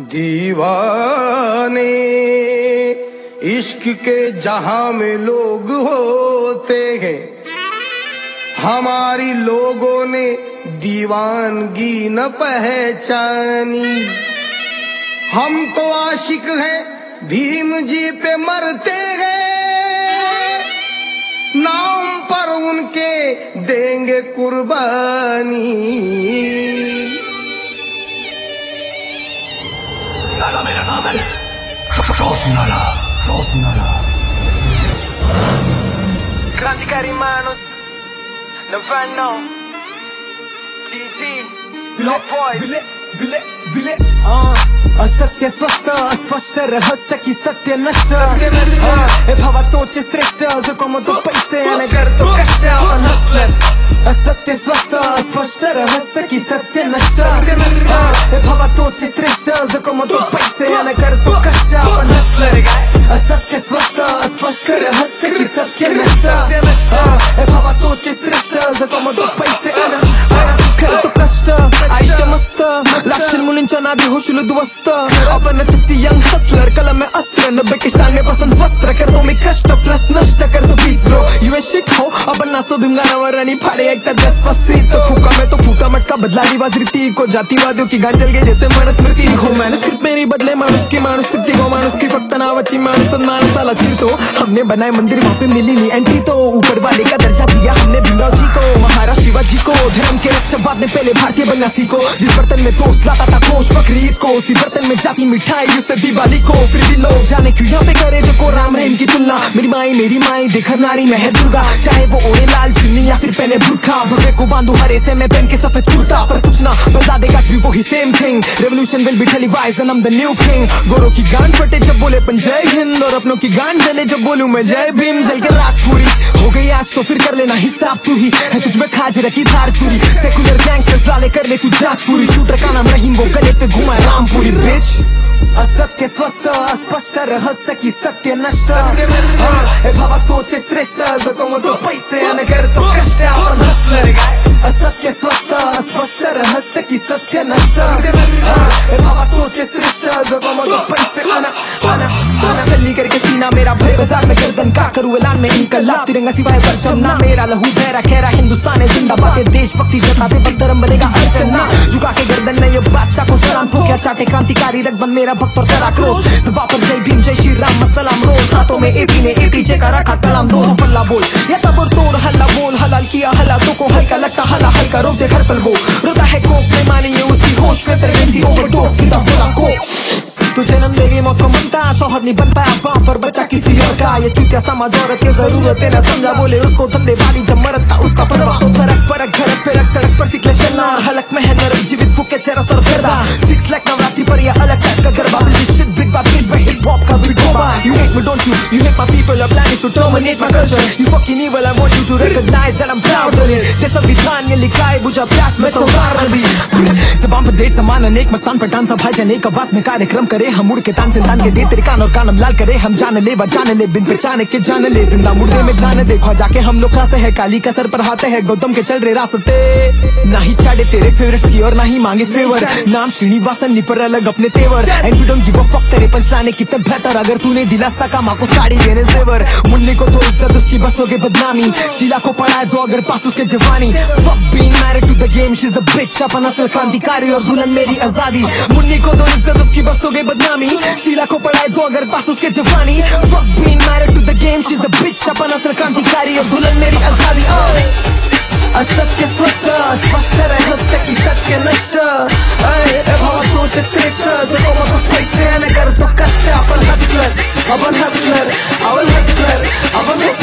दीवाने इश्क के जहां में लोग होते हैं, हमारी लोगों ने दीवानगी न पहचानी। हम तो आशिक हैं, भीम जी पे मरते हैं, नाम पर उनके देंगे कुर्बानी। नाला मेरा नाम है, रोशनाला। क्रांतिकारी माणूस, नव्याण्णव, GG, Love Boys. असत्य स्वस्थ अस्पष्ट रहस्य की सत्य नष्ट हे भावा तोच श्रेष्ठ जो कमवतो पैसे आणि करतो कष्ट आपण हसलर। असत्य स्वस्थ अस्पष्ट रहस्य की सत्य नष्ट हे भावा तोच श्रेष्ठ जो कमवतो पैसे आणि करतो कष्ट आपण हसलर। असत्य स्वस्थ अस्पष्ट रहस्य की सत्य नष्ट हे भावा तोच श्रेष्ठ जो कमवतो पैसे आणि करतो कष्ट। आयुष्य मस्त लागशील मुलींच्या नादी होशील उद्ध्वस्त। आपण यंग हसलर कलम में अस्त्र 90 के स्टाइल में पसंद वस्त्र करतो मी कष्ट प्लस नष्ट करतो बीच ब्रो यू शिट हो। अपन नाचतो भिंगारावर आणि फाड़े एक Despacito फूका मैं तो फूका मटका बदला रिवाज रीति को जातिवादियों की गांजल गए जैसे मनुस्मृति हो। मैनुस्क्रिप्ट मेरी बदले माणूस की माणुसकी हो। माणूस की फक्त नावाची माणूस माणसाला चिरतो। हमने बनाए मंदिर वहाँ पे मिली नहीं एंट्री तो ऊपर वाले का दर्जा दिया हमने भीमराव जी को महाराज शिवाजी को। धर्म के रक्षक ने पहले भारतीय बनना सीखो। जिस बर्तन में दोस्त लाता था गोश बकरीद को उसी बर्तन में जाती मिठाई उससे दिवाली को। फिर भी लोग जाने क्यों यहाँ पे करे देखो राम रहीम की तुलना। मेरी माई देखर नारी में है दुर्गा। चाहे वो ओढ़े लाल चुन्नी या फिर पहने बुर्खा। भगवे को बांधू हरे से मैं पहन के सफेद कुर्ता। पर कुछ ना बता देगा भी वही same thing. Revolution will be televised and I am the new king. गोरों की गांड फटे जब बोले पण जय हिंद और अपनों की गांड जले जब बोलूं मैं जय भीम। जल के रात पूरी हो गई आज तो फिर कर लेना हिसाब तू ही है। तुझ में खाज रखी धार चूरी सेकुलर गैंगस्टर्स डाले कर ले तू जांच पूरी। शूटर का नाम रहीम वो गले पे घुमा रामपुरी बिच। असत्य स्वस्थ अस्पष्ट रहस्य की सत्य नष्ट हे भावा तोचे श्रेष्ठ जो कमवतो पैसे आणि करतो कष्ट आपण हसलर। असत्य स्वस्थ अस्पष्ट रहस्य की सत्य नष्ट हे भावा तोचे श्रेष्ठ जो कमवतो पैसे छल्ली करके सीना मेरा भय बाजार में गर्दन का करूँ ऐलान में इनकलाब। तिरंगा सिवाय परचम ना मेरा लहू बहरा खैरा हिंदुस्तान है जिंदाबाद। देशभक्ति जताते वक्त धर्म बनेगा अर्चना। झुका के गर्दन ने ये बादशाह को सलाम ठोक क्या चाटे क्रांतिकारी रगबन मेरा भक्त और करा क्रोश। जुबान पर जय भीम जय श्री राम सलाम रोज। हाथों में एपी ने एपीजे का रखा कलाम दो फल्ला बोल या तबर तोड़ हल्ला बोल। हलाल किया हला तो को हल्का लगता हला हल्का रोक दे घर पल वो रोता है कोक में मानी ये उसकी होश में तेरे गंदी ओवरडोज सीधा बोला को। तू जन्म देगी मौत को मनता शोहर नहीं बन पाया बाप पर बच्चा किसी और का। ये चूतिया समाज औरत की जरूरत है ना समझा बोले उसको धंधे वाली जब मरता उसका परवा तो तरक परक घर पे सड़क पर सिकले चलना। हलक में है नरक जीवित फूके चेहरा सर करदा 6 लाख नवरात्रि पर ये अलग टाइप का गरबा। शिट बिग बाप हिप हॉप का बीट होगा। You hate me don't you? You hate my people are planning to terminate my culture. You fucking evil I want you to recognize that I'm proud of it. ये संविधान ये लिखा है बुझा प्यास में सवार नदी। जबान पर डेट समान अनेक मस्तान पर डांस भाई जने का वास में कार्यक्रम करे। हम मुड़ के तान से तान के दे तेरे कान और कानम लाल करे। हम जान ले बजाने ले बिन पहचाने के जान ले जिंदा मुर्दे में जाने देखो जाके हम लोग खासे है। काली का सर पर हाथे है गौतम के चल रहे रास्ते। ना ही चाड़े तेरे फेवरेट्स की और ना ही मांगे फेवर। नाम श्रीनिवासन निपर अलग अपने तेवर। And we don't give a fuck तेरे पंचलाने कितने बेहतर अगर तूने दिला सका माँ को साड़ी देने जेवर। मुन्नी को तो इज्जत उसकी बस हो गई बदनामी। शीला को पढ़ाए दो अगर पास उसके जवानी। Fuck being married to the game she's a bitch। अपन असल क्रांतिकारी और दुल्हन मेरी आजादी। मुन्नी को तो इज्जत उसकी बस हो गई बदनामी। शीला को पढ़ाए दो अगर पास उसके जवानी। Fuck being married to the game she's a bitch। अपन असल क्रांतिकारी और दुल्हन मेरी आजादी। असत्य स्वस्थ स्पष्ट रहस्य की सत्य नष्ट भावा तोच श्रेष्ठ जो कमवतो पैसे आणि करतो कष्ट आपण हसलर।